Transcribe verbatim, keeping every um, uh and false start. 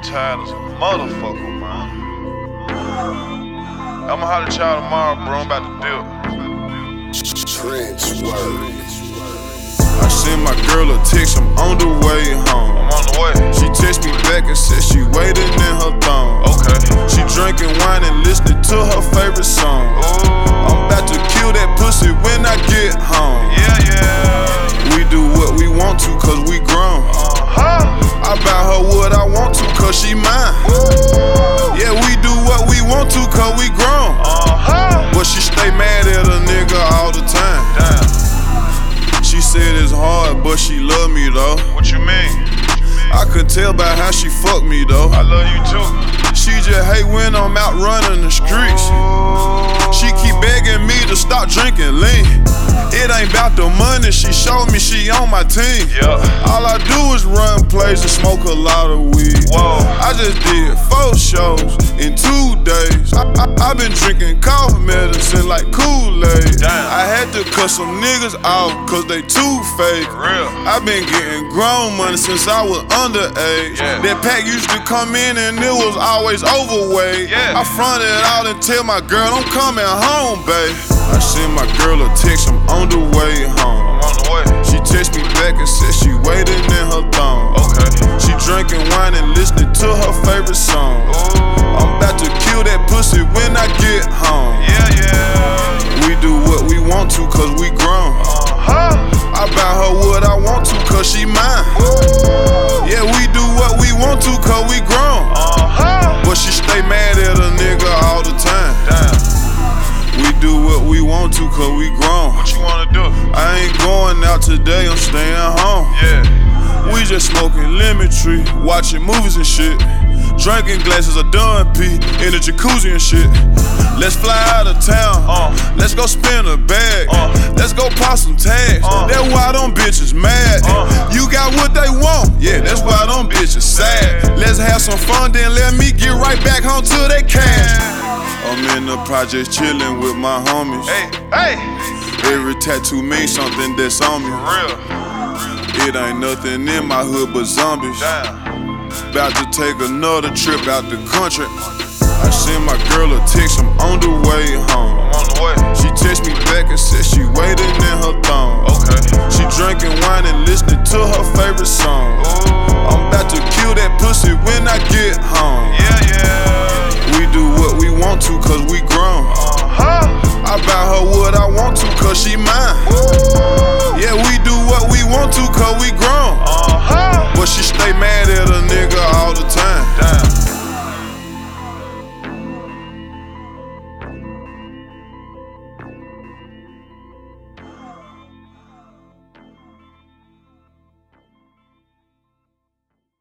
tired as a motherfucker, man. I'ma holler at y'all tomorrow, bro. I'm about to dip. Trench work. I sent my girl a text, I'm on the way home. I'm on the way. She text me back and said she waiting in her thong. Okay. She drinking wine and listening to her favorite song. Ooh. I'm about to kill that pussy when I get home. Yeah, yeah. We do what we want to cause we grown. Uh-huh. I buy her what I want to cause she mine. Ooh. Yeah, we do what we want to cause we grown. Uh-huh. But she stay mad at a nigga all the time. Damn. She said it's hard, but she love me though. What you mean? I could tell by how she fuck me though. I love you too. She just hate when I'm out running the streets. She keep begging me to stop drinking lean. It ain't about the money, she showed me she on my team. Yeah. All I do is run plays and smoke a lot of weed. Whoa. I just did four shows in two days. I, I, I been drinking cough medicine like Kool-Aid. Damn. I had to cut some niggas off cause they too fake. For real. I been getting grown money since I was underage. Yeah. That pack used to come in and it was always overweight. Yeah. I fronted out and tell my girl I'm coming home, babe. I sent my girl a text, I'm on the way home. I'm on the way. She text me back and said she waiting in her thong. Okay. She drinking wine and listening to her favorite song. Ooh. I'm about to kill that pussy when I get home. Yeah, yeah. We do what we want to cause we grown. Uh-huh. I buy her what I want to cause she mine. Ooh. Yeah, we do what we want to cause we grown. Uh-huh. But she stay mad at a nigga all the time. Damn. We do what we want to cause we grown. What you wanna do? I ain't going out today, I'm staying home. Yeah. We just smoking lemon tree, watching movies and shit. Drinking glasses of Dun P in the jacuzzi and shit. Let's fly out of town, Uh. let's go spin a bag. Uh. Let's go pop some tags, Uh. that's why them bitches mad. Uh. You got what they want, yeah, that's why them bitches sad. Let's have some fun, then let me get right back home to that cash. I'm in the projects chillin' with my homies. Hey, hey. Every tattoo means something that's on me. For real. It ain't nothing in my hood but zombies. Damn. About to take another trip out the country. I sent my girl a text, I'm on the way home. I'm on the way. She text me back and said she waiting in her thong. Okay. She drinking wine and listening to her favorite song. Ooh.